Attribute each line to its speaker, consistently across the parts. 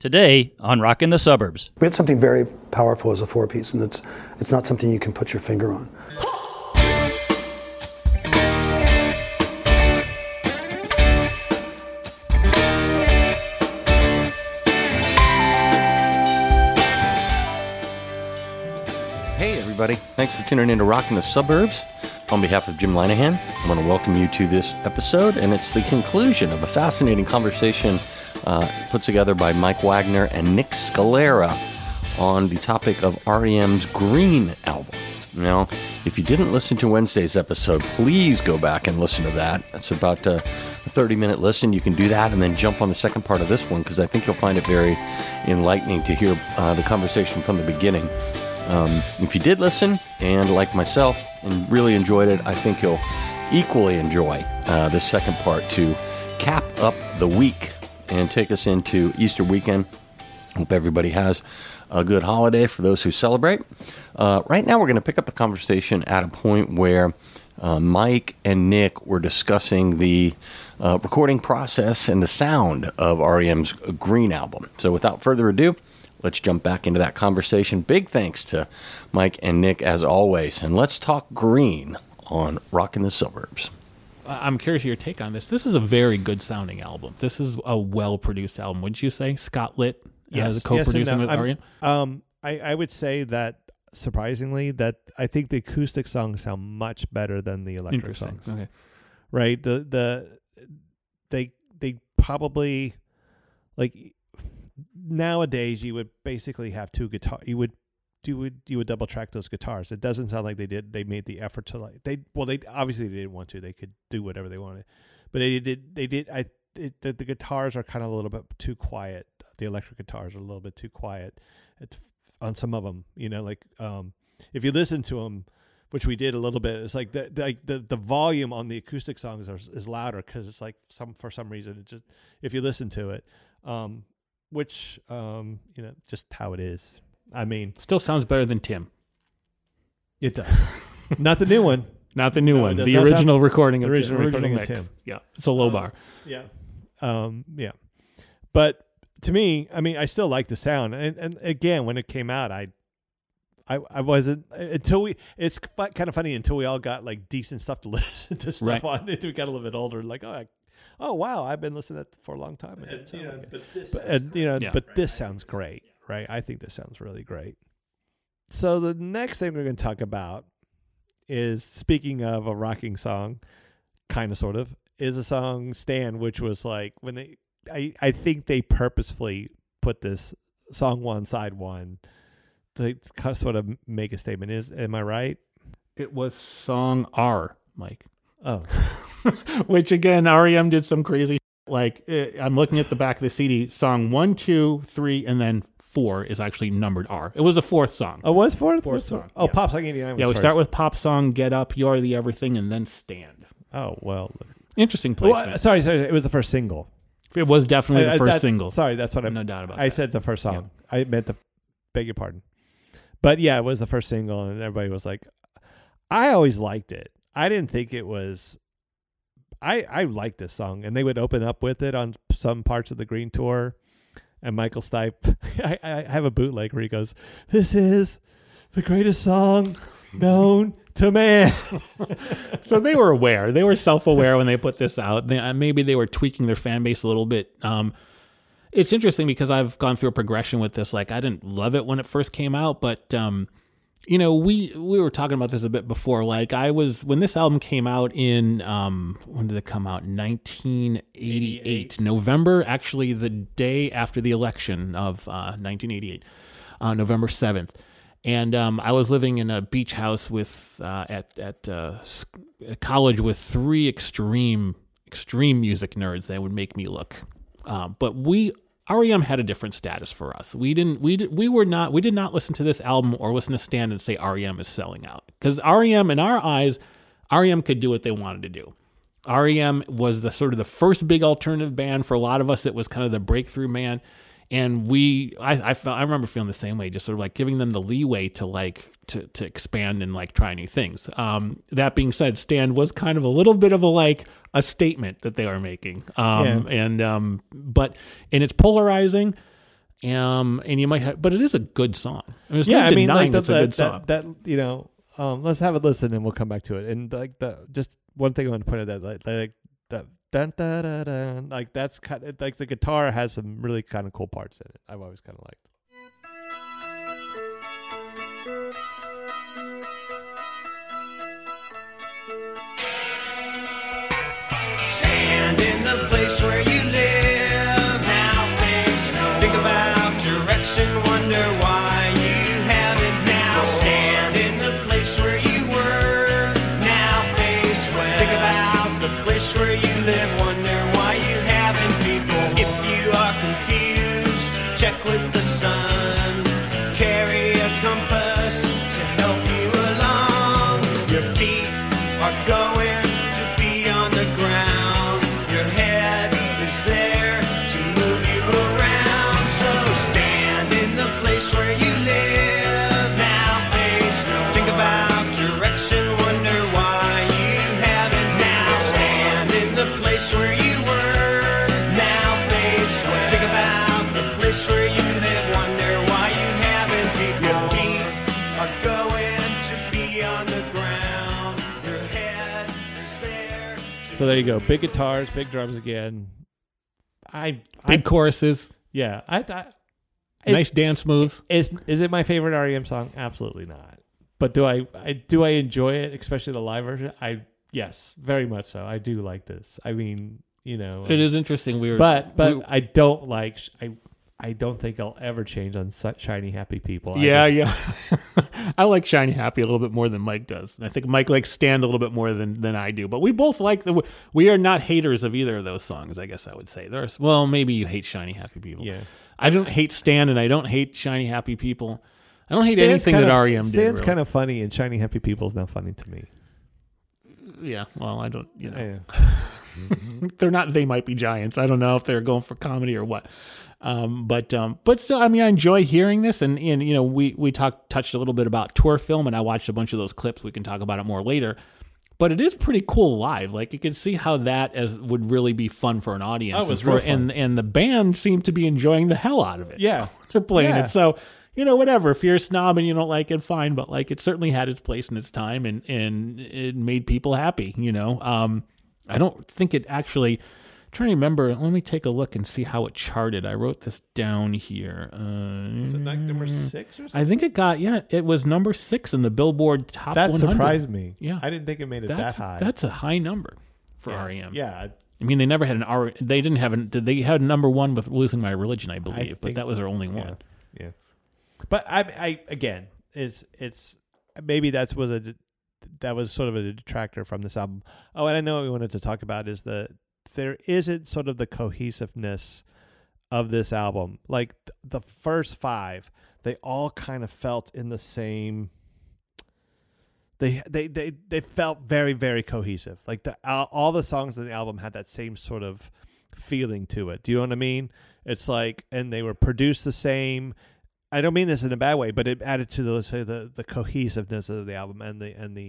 Speaker 1: Today on Rockin' the Suburbs.
Speaker 2: We had something very powerful as a four-piece, and it's not something you can put your finger on.
Speaker 3: Hey everybody, thanks for tuning in to Rockin' the Suburbs. On behalf of Jim Linehan, I want to welcome you to this episode, and it's the conclusion of a fascinating conversation put together by Mike Wagner and Nick Scalera on the topic of REM's Green album. Now, if you didn't listen to Wednesday's episode, please go back and listen to that. It's about a 30-minute listen. You can do that and then jump on the second part of this one, because I think you'll find it very enlightening to hear the conversation from the beginning. If you did listen, and like myself, and really enjoyed it, I think you'll equally enjoy this second part to cap up the week and take us into Easter weekend. Hope everybody has a good holiday for those who celebrate. Right now, we're going to pick up the conversation at a point where Mike and Nick were discussing the recording process and the sound of REM's Green album. So without further ado, let's jump back into that conversation. Big thanks to Mike and Nick, as always. And let's talk Green on Rockin' the Suburbs.
Speaker 4: I'm curious your take on this. This is a very good sounding album. This is a well-produced album, wouldn't you say? Scott Litt is co-producing with REM?
Speaker 5: I would say that, surprisingly, that I think the acoustic songs sound much better than the electric songs.
Speaker 4: Okay.
Speaker 5: Right? They probably, like, nowadays you would basically have two guitar. You would double track those guitars. It doesn't sound like they made the effort to they obviously they didn't want to. They could do whatever they wanted, but the guitars are kind of a little bit too quiet. The electric guitars are a little bit too quiet on some of them. You know, like if you listen to them, which we did a little bit, it's like the volume on the acoustic songs is louder, because it's like for some reason it just, if you listen to it, which just how it is. I mean,
Speaker 4: still sounds better than Tim.
Speaker 5: It does. Not the new one.
Speaker 4: Not the new one. The original recording of
Speaker 5: Tim.
Speaker 4: Yeah, it's a low bar.
Speaker 5: Yeah. Yeah. But to me, I mean, I still like the sound. And again, when it came out, I wasn't, it's kind of funny until we all got like decent stuff to listen to stuff on. We got a little bit older, like, oh wow, I've been listening to that for a long time. But this sounds great. Right, I think this sounds really great. So the next thing we're going to talk about is, speaking of a rocking song, kind of, sort of, is a song "Stand," which was like when I think they purposefully put this song one, side one, to kind of sort of make a statement. Am I right?
Speaker 4: It was song R, Mike.
Speaker 5: Oh,
Speaker 4: which again, REM did some crazy. Like, I'm looking at the back of the CD. Song 1, 2, 3, and then 4 is actually numbered R. It was a fourth song.
Speaker 5: Oh, was fourth
Speaker 4: song.
Speaker 5: Oh, yeah. Pop Song 89 was
Speaker 4: we
Speaker 5: first.
Speaker 4: Start with Pop Song, Get Up, You're the Everything, and then Stand.
Speaker 5: Oh, well.
Speaker 4: Interesting placement.
Speaker 5: Well, sorry. It was the first single.
Speaker 4: It was definitely the first single.
Speaker 5: Sorry, that's what
Speaker 4: no doubt about
Speaker 5: I
Speaker 4: that.
Speaker 5: said the first song. Yeah. I meant to beg your pardon. But yeah, it was the first single, and everybody was like, I always liked it. I didn't think it was... I liked this song, and they would open up with it on some parts of the Green tour. And Michael Stipe, I have a bootleg where he goes, "This is the greatest song known to man."
Speaker 4: So they were aware. They were self-aware when they put this out. Maybe they were tweaking their fan base a little bit. It's interesting because I've gone through a progression with this. Like, I didn't love it when it first came out, but we were talking about this a bit before. Like, when this album came out in, when did it come out? 1988. November, actually the day after the election of 1988, November 7th. And I was living in a beach house with at college with three extreme music nerds that would make me look. But REM had a different status for us. We did not listen to this album or listen to Stand and say REM is selling out, because REM, in our eyes, REM could do what they wanted to do. REM was the sort of the first big alternative band for a lot of us. It was kind of the breakthrough band, and I remember feeling the same way, just sort of like giving them the leeway to to expand and like try new things. That being said, Stand was kind of a little bit of a statement that they were making. But it's polarizing. And you might have, but it is a good song. There's no denying it's a good song.
Speaker 5: That let's have a listen and we'll come back to it. And just one thing I want to point out that like that dun, dun, dun, dun, like that's kind of like the guitar has some really kind of cool parts in it. I've always kind of liked.
Speaker 6: Stand in the place where you live, now face no. Think about direction, wonder why you haven't now. Stand in the place where you were, now face west. Think about the place where you live, wonder why you haven't before. If you are confused, check with the sun. Carry a compass to help you along. Your feet are going to be on the ground. Your head is there to move you around. So stand in the place where you live, now face no. Think about direction, wonder why you haven't now. Stand in the place where you were, now face west. Think about the place where you live, wonder why you haven't. Your feet are going to be on the ground. Your head is there.
Speaker 5: So there you go. Big guitars, big drums again.
Speaker 4: Big choruses,
Speaker 5: Yeah.
Speaker 4: nice dance moves.
Speaker 5: Is it my favorite REM song? Absolutely not. But do I enjoy it, especially the live version? Yes, very much so. I do like this. I mean,
Speaker 4: It is interesting.
Speaker 5: But I don't like. I don't think I'll ever change on Shiny Happy People.
Speaker 4: Yeah. I like Shiny Happy a little bit more than Mike does. And I think Mike likes Stand a little bit more than I do. But we both like we are not haters of either of those songs, I guess I would say. Maybe you hate Shiny Happy People.
Speaker 5: Yeah.
Speaker 4: I don't hate Stand and I don't hate Shiny Happy People. I don't hate anything that REM did.
Speaker 5: Stan's
Speaker 4: really.
Speaker 5: kind of funny, and Shiny Happy People is not funny to me.
Speaker 4: Yeah, well, I don't,
Speaker 5: Yeah.
Speaker 4: they're not, they might be giants. I don't know if they're going for comedy or what. But still, I mean, I enjoy hearing this, and we touched a little bit about tour film, and I watched a bunch of those clips. We can talk about it more later. But it is pretty cool live. Like, you can see how that would really be fun for an audience.
Speaker 5: Oh, it was real fun.
Speaker 4: And the band seemed to be enjoying the hell out of it.
Speaker 5: Yeah.
Speaker 4: They're playing
Speaker 5: Yeah.
Speaker 4: it. So, whatever. If you're a snob and you don't like it, fine. But like, it certainly had its place in its time, and it made people happy. I don't think it actually. I'm trying to remember. Let me take a look and see how it charted. I wrote this down here.
Speaker 5: Is it like number 6 or something?
Speaker 4: I think it was number 6 in the Billboard Top 100.
Speaker 5: That surprised me.
Speaker 4: Yeah.
Speaker 5: I didn't think it made it that high.
Speaker 4: That's a high number for REM.
Speaker 5: Yeah.
Speaker 4: I mean, they never had they didn't have they had number 1 with Losing My Religion, I believe, but that was their only one.
Speaker 5: Yeah. But I again, it's maybe that was sort of a detractor from this album. Oh, and I know what we wanted to talk about is there isn't sort of the cohesiveness of this album. Like the first 5, they all kind of felt in the same. They felt very, very cohesive. Like all the songs on the album had that same sort of feeling to it. Do you know what I mean? It's like, and they were produced the same. I don't mean this in a bad way, but it added to the cohesiveness of the album and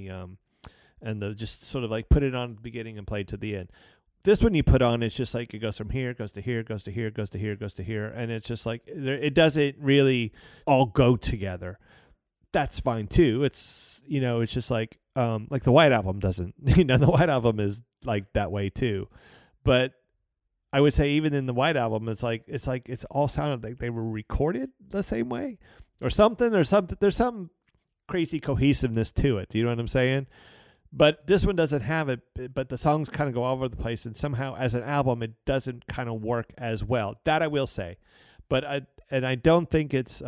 Speaker 5: the just sort of like put it on at the beginning and play to the end. This one you put on, it's just like it goes from here, goes to here, goes to here, goes to here, goes to here, and it's just like it doesn't really all go together. That's fine too. It's it's just like the White Album doesn't. The White Album is like that way too, but I would say even in the White Album, it's all sounded like they were recorded the same way, or something. There's some crazy cohesiveness to it. Do you know what I'm saying? But this one doesn't have it. But the songs kind of go all over the place, and somehow as an album, it doesn't kind of work as well. That I will say. But I don't think it's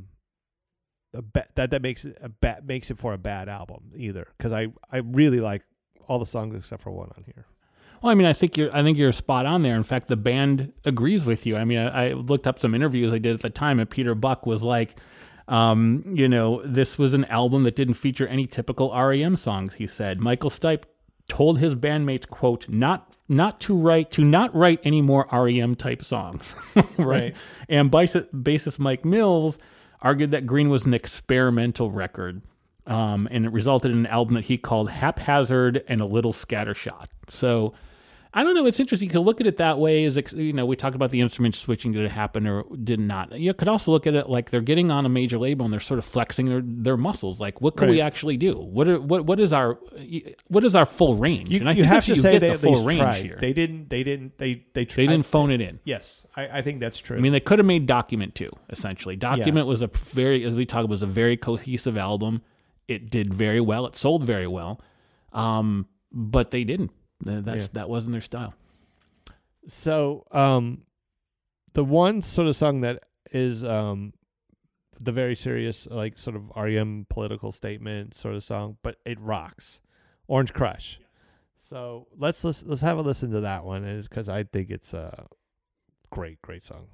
Speaker 5: that makes it for a bad album either. Because I really like all the songs except for one on here.
Speaker 4: Well, I mean, I think you're spot on there. In fact, the band agrees with you. I mean, I looked up some interviews I did at the time, and Peter Buck was like, this was an album that didn't feature any typical REM songs. He said Michael Stipe told his bandmates, quote, not to write any more REM type songs, right? And bassist Mike Mills argued that Green was an experimental record. And it resulted in an album that he called haphazard and a little scattershot. So I don't know. It's interesting. You can look at it that way. As we talk about the instrument switching, did it happen or did not? You could also look at it like they're getting on a major label and they're sort of flexing their muscles. Like, what can we actually do? What is our full range?
Speaker 5: And I think have to say they at least tried.
Speaker 4: Here.
Speaker 5: They didn't
Speaker 4: They didn't phone it in.
Speaker 5: Yes, I think that's true.
Speaker 4: I mean, they could have made Document too. Essentially, Document was a very cohesive album. It did very well. It sold very well, but they didn't. That wasn't their style.
Speaker 5: So, the one sort of song that is the very serious, like sort of REM political statement sort of song, but it rocks, Orange Crush. So let's have a listen to that one, is because I think it's a great song.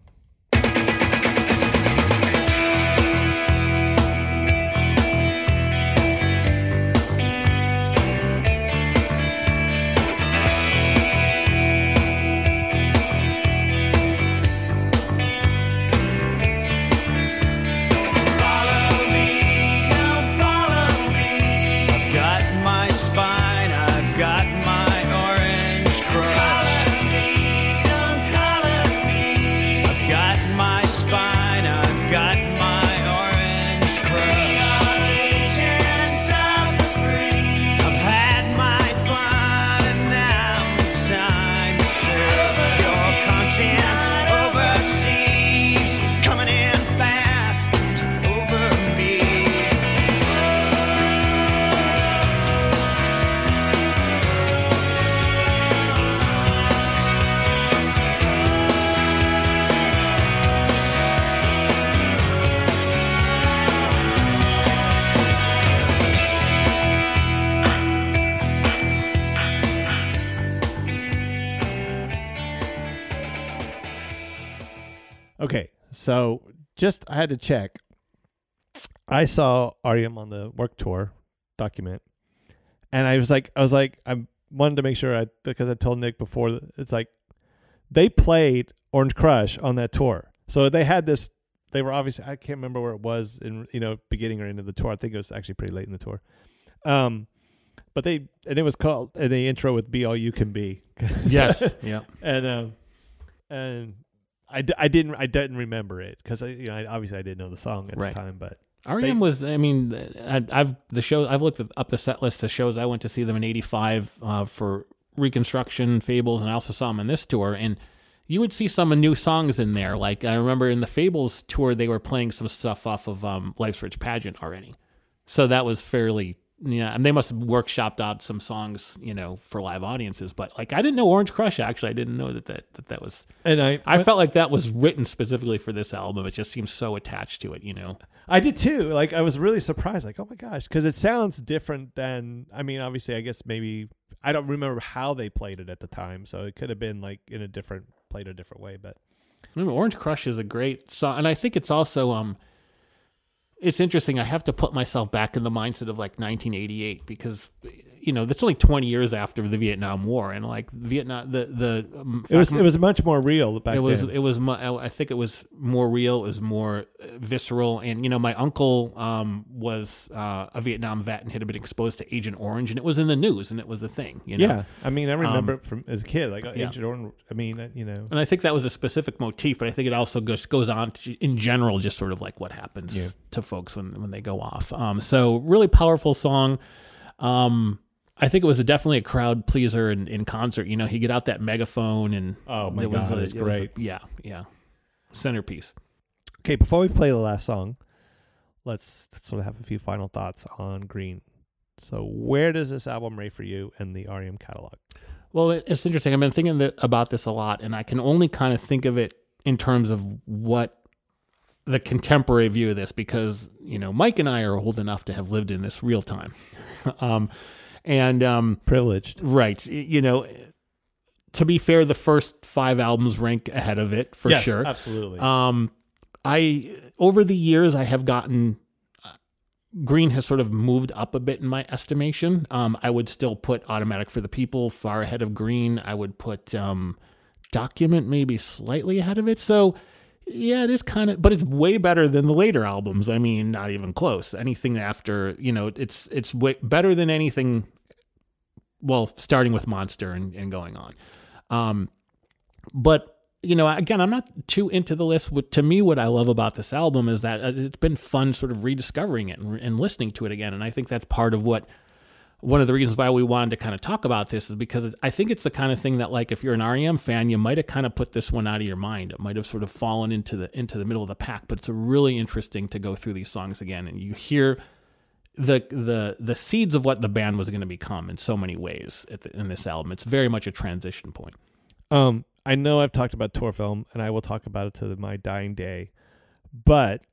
Speaker 5: Okay, so I had to check. I saw REM on the Work Tour Document, and I wanted to make sure because I told Nick before, it's like they played Orange Crush on that tour. So they had this. They were obviously, I can't remember where it was in beginning or end of the tour. I think it was actually pretty late in the tour. But it was called the intro with "Be All You Can Be."
Speaker 4: Yes, yeah,
Speaker 5: and I didn't remember it because obviously I didn't know the song at the time, but
Speaker 4: REM was. I mean, I've looked up the set list of shows I went to see them in '85 for Reconstruction, Fables, and I also saw them in this tour, and you would see some new songs in there. Like I remember in the Fables tour, they were playing some stuff off of Life's Rich Pageant already, so that was fairly. Yeah, and they must have workshopped out some songs, for live audiences. But like, I didn't know Orange Crush. Actually, I didn't know that was. And I felt like that was written specifically for this album. It just seems so attached to it,
Speaker 5: I did too. Like, I was really surprised. Like, oh my gosh, because it sounds different than. I mean, obviously, I guess maybe I don't remember how they played it at the time, so it could have been like played a different way. But
Speaker 4: Orange Crush is a great song, and I think it's also It's interesting. I have to put myself back in the mindset of like 1988 because, that's only 20 years after the Vietnam War, and like Vietnam, it
Speaker 5: was much more real back then.
Speaker 4: I think it was more real. It was more visceral, and my uncle was a Vietnam vet and had been exposed to Agent Orange, and it was in the news, and it was a thing.
Speaker 5: Yeah, I mean, I remember it from as a kid, like Agent Orange. I mean,
Speaker 4: and I think that was a specific motif, but I think it also goes on to, in general, just sort of like what happens to folks when they go off. So really powerful song. I think it was definitely a crowd pleaser in concert. He get out that megaphone and
Speaker 5: oh my God, it was great.
Speaker 4: Yeah. Centerpiece.
Speaker 5: Okay, before we play the last song, let's sort of have a few final thoughts on Green. So where does this album rate for you in the REM catalog?
Speaker 4: Well, it's interesting. I've been thinking about this a lot, and I can only kind of think of it in terms of what the contemporary view of this, because, Mike and I are old enough to have lived in this real time. And
Speaker 5: privileged.
Speaker 4: Right. To be fair, the first 5 albums rank ahead of it for sure.
Speaker 5: Absolutely.
Speaker 4: Over the years, I have gotten Green has sort of moved up a bit in my estimation. I would still put Automatic for the People far ahead of Green. I would put Document maybe slightly ahead of it. So yeah, it is kind of, but it's way better than the later albums. I mean, not even close. Anything after, it's way better than anything. Well, starting with Monster and going on. But, you know, again, I'm not too into the list. To me, what I love about this album is that it's been fun sort of rediscovering it and listening to it again. And I think that's part of one of the reasons why we wanted to kind of talk about this is because I think it's the kind of thing that, like, if you're an REM fan, you might have kind of put this one out of your mind. It might have sort of fallen into the middle of the pack, but it's really interesting to go through these songs again. And you hear the seeds of what the band was going to become in so many ways in this album. It's very much a transition point.
Speaker 5: I know I've talked about Tour Film, and I will talk about it to my dying day, but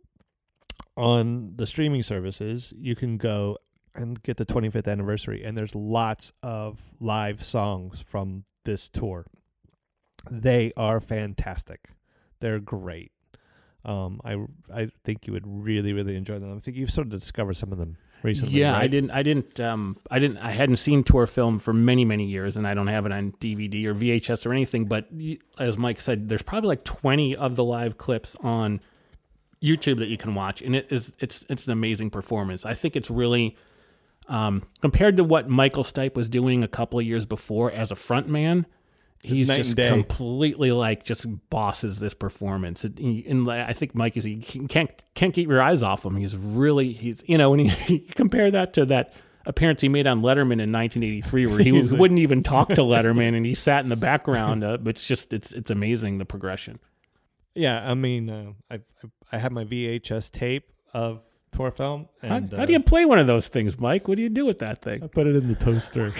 Speaker 5: on the streaming services, you can go and get the 25th anniversary, and there's lots of live songs from this tour. They are fantastic. They're great. I think you would really, really enjoy them. I think you've sort of discovered some of them recently.
Speaker 4: Yeah,
Speaker 5: right?
Speaker 4: I hadn't seen Tour Film for many, many years, and I don't have it on DVD or VHS or anything. But as Mike said, there's probably like 20 of the live clips on YouTube that you can watch, and it's an amazing performance. I think it's really compared to what Michael Stipe was doing a couple of years before as a frontman. He's just completely like just bosses this performance, and I think Mike he can't keep your eyes off him. He's you know, when you compare that to that appearance he made on Letterman in 1983, where he wouldn't even talk to Letterman and he sat in the background. It's amazing, the progression.
Speaker 5: Yeah, I mean, I have my VHS tape of Tour Film. And,
Speaker 4: how do you play one of those things, Mike? What do you do with that thing?
Speaker 5: I put it in the toaster.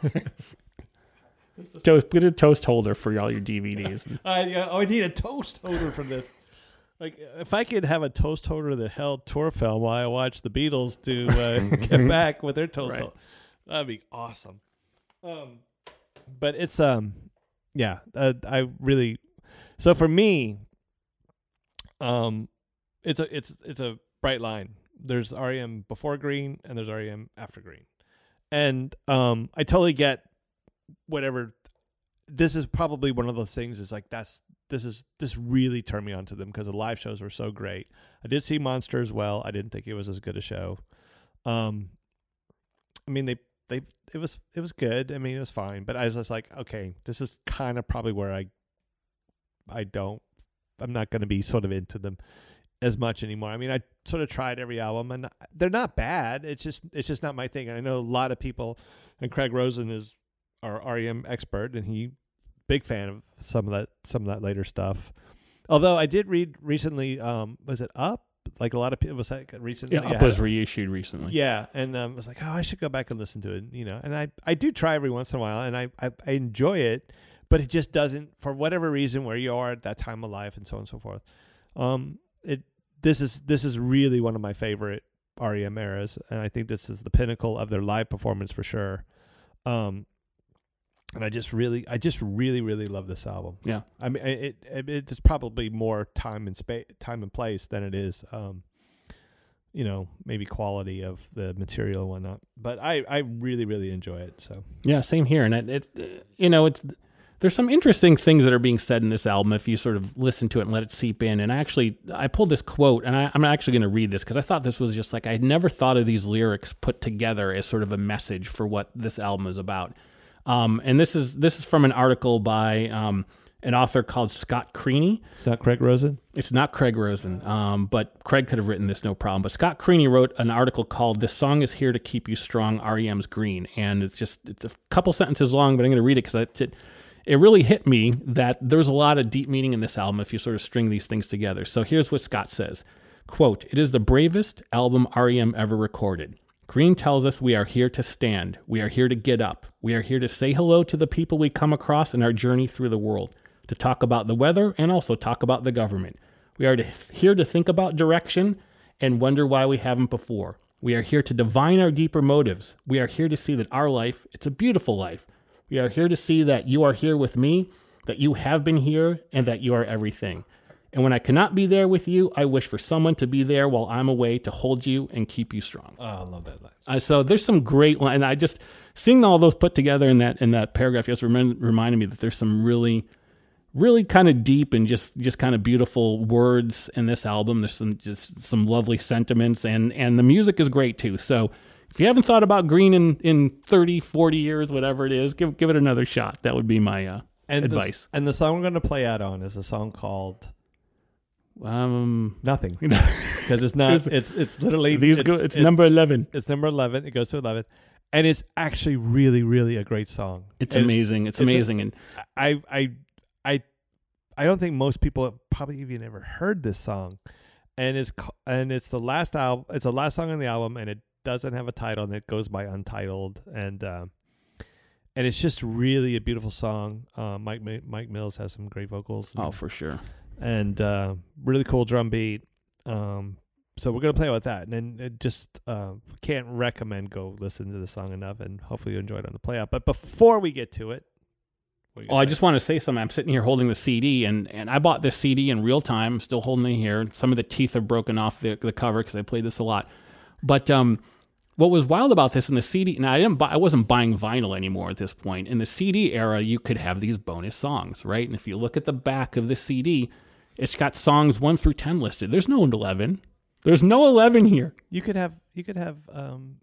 Speaker 4: Get a toast holder for all your DVDs.
Speaker 5: I need a toast holder for this. Like, if I could have a toast holder that held Tour Film while I watch the Beatles to get back with their toast holder, that'd be awesome. But it's I really. So for me, it's a bright line. There's REM before Green and there's REM after Green, and I totally get. Whatever, this is probably one of those things. Is like this really turned me on to them because the live shows were so great. I did see Monster as well. I didn't think it was as good a show. I mean, it was good. I mean, it was fine. But I was just like, okay, this is kind of probably where I'm not going to be sort of into them as much anymore. I mean, I sort of tried every album, and they're not bad. It's just not my thing. And I know a lot of people, and Craig Rosen is our REM expert, and he big fan of some of that later stuff. Although I did read recently, was it Up? Like a lot of people was like recently.
Speaker 4: Yeah, Up was reissued recently.
Speaker 5: Yeah, and I was like, oh, I should go back and listen to it. You know, and I do try every once in a while, and I enjoy it, but it just doesn't, for whatever reason, where you are at that time of life and so on and so forth. This is really one of my favorite REM eras, and I think this is the pinnacle of their live performance for sure. And I just really love this album.
Speaker 4: Yeah,
Speaker 5: I mean, it's probably more time and place than it is, you know, maybe quality of the material and whatnot. But I really, really enjoy it. So
Speaker 4: yeah, same here. And there's some interesting things that are being said in this album if you sort of listen to it and let it seep in. And I pulled this quote, and I'm actually going to read this because I thought this was just like, I had never thought of these lyrics put together as sort of a message for what this album is about. And this is from an article by an author called Scott Creaney.
Speaker 5: It's not Craig Rosen?
Speaker 4: It's not Craig Rosen, but Craig could have written this no problem. But Scott Creaney wrote an article called "This Song is Here to Keep You Strong, REM's Green." And it's a couple sentences long, but I'm going to read it because it really hit me that there's a lot of deep meaning in this album if you sort of string these things together. So here's what Scott says, quote, "It is the bravest album REM ever recorded. Green tells us we are here to stand. We are here to get up. We are here to say hello to the people we come across in our journey through the world, to talk about the weather and also talk about the government. We are here to think about direction and wonder why we haven't before. We are here to divine our deeper motives. We are here to see that our life, it's a beautiful life. We are here to see that you are here with me, that you have been here, and that you are everything. And when I cannot be there with you, I wish for someone to be there while I'm away to hold you and keep you strong."
Speaker 5: Oh, I love that line.
Speaker 4: So there's some great line. And I just seeing all those put together in that paragraph just reminded me that there's some really, really kind of deep and just kind of beautiful words in this album. There's some lovely sentiments, and the music is great too. So if you haven't thought about Green in 30, 40 years, whatever it is, give it another shot. That would be my advice.
Speaker 5: And the song we're going to play out on is a song called Nothing. Because it's not. It's literally.
Speaker 4: It's number 11.
Speaker 5: It's number 11. It goes to 11, and it's actually really, really a great song.
Speaker 4: It's amazing. It's amazing, and
Speaker 5: I don't think most people have probably even ever heard this song, and it's the last album. It's the last song on the album, and it doesn't have a title, and it goes by Untitled, and it's just really a beautiful song. Mike Mills has some great vocals.
Speaker 4: Oh, for sure.
Speaker 5: And really cool drum beat. So we're gonna play with that, and then it just can't recommend go listen to the song enough, and hopefully you enjoy it on the play out. But before we get to it,
Speaker 4: I just want to say something. I'm sitting here holding the CD, and I bought this CD in real time. I'm still holding it here. Some of the teeth are broken off the cover because I played this a lot. But what was wild about this in the CD, and I wasn't buying vinyl anymore at this point. In the CD era, you could have these bonus songs, right? And if you look at the back of the CD, it's got songs 1 through 10 listed. There's no 11. There's no 11 here.
Speaker 5: You could have it on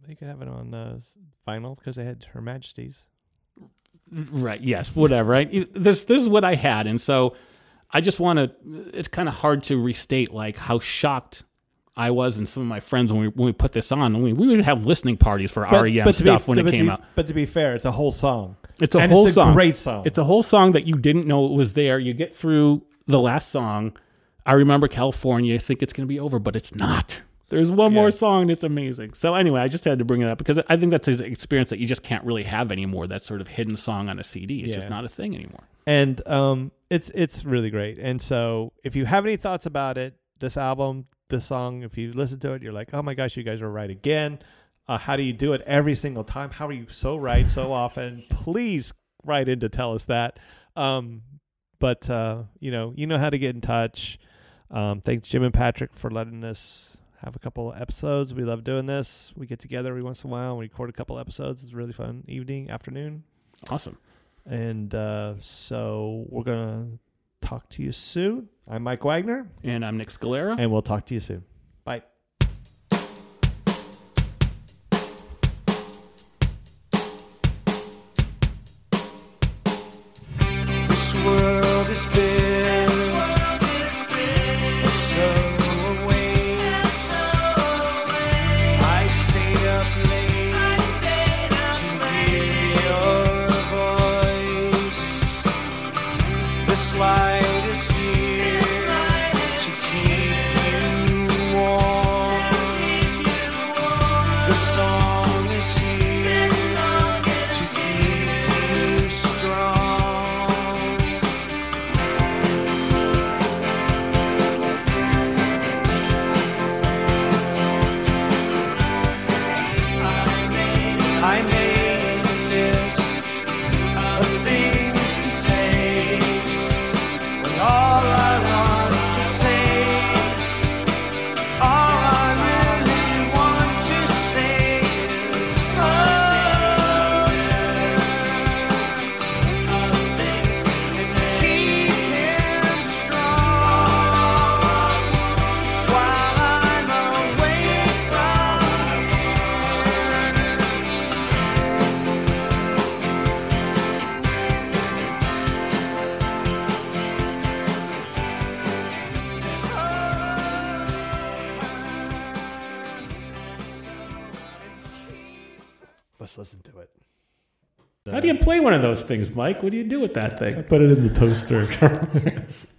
Speaker 5: vinyl because they had Her Majesty's.
Speaker 4: Right. Yes. Whatever. Right. This is what I had, and so I just want to. It's kind of hard to restate like how shocked I was and some of my friends when we put this on. We would have listening parties for REM stuff when it came out.
Speaker 5: But to be fair, it's a whole song.
Speaker 4: It's a whole song.
Speaker 5: Great song.
Speaker 4: It's a whole song that you didn't know it was there. You get through the last song. I remember California. I think it's going to be over, but it's not. There's one more song, and it's amazing. So anyway, I just had to bring it up because I think that's an experience that you just can't really have anymore. That sort of hidden song on a CD. It's just not a thing anymore.
Speaker 5: And it's really great. And so if you have any thoughts about it, this album, this song, if you listen to it, you're like, oh my gosh, you guys are right again. How do you do it every single time? How are you so right so often? Please write in to tell us that. But you know how to get in touch. Thanks Jim and Patrick for letting us have a couple of episodes. We love doing this. We get together every once in a while and we record a couple episodes. It's a really fun afternoon.
Speaker 4: Awesome.
Speaker 5: And so we're going to talk to you soon. I'm Mike Wagner.
Speaker 4: And I'm Nick Scalera.
Speaker 5: And we'll talk to you soon. Bye.
Speaker 6: This world is big, it's so away. I stay up late to hear your voice. This light is here to keep you warm. The song is here to keep you strong. I made a list of things to say, but all I want to say, all I really want to say is and keeping strong while I'm away from here.
Speaker 5: Let's listen to it.
Speaker 4: How do you play one of those things, Mike? What do you do with that thing?
Speaker 5: Put it in the toaster.